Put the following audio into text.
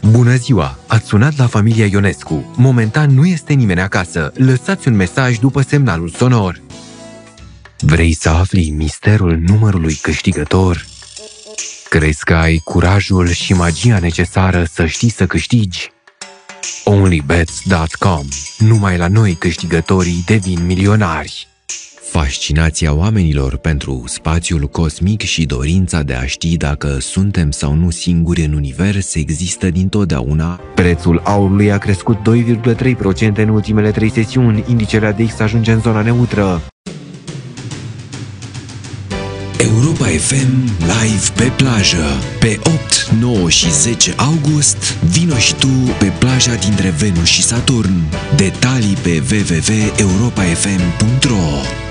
Bună ziua! Ați sunat la familia Ionescu. Momentan nu este nimeni acasă. Lăsați un mesaj după semnalul sonor. Vrei să afli misterul numărului câștigător? Crezi că ai curajul și magia necesară să știi să câștigi? Onlybets.com. Numai la noi câștigătorii devin milionari. Fascinația oamenilor pentru spațiul cosmic și dorința de a ști dacă suntem sau nu singuri în univers există dintotdeauna. Prețul aurului a crescut 2,3% în ultimele 3 sesiuni, indicele ADX ajunge în zona neutră. Europa FM live pe plajă. Pe 8, 9 și 10 august vino și tu pe plaja dintre Venus și Saturn. Detalii pe www.europafm.ro.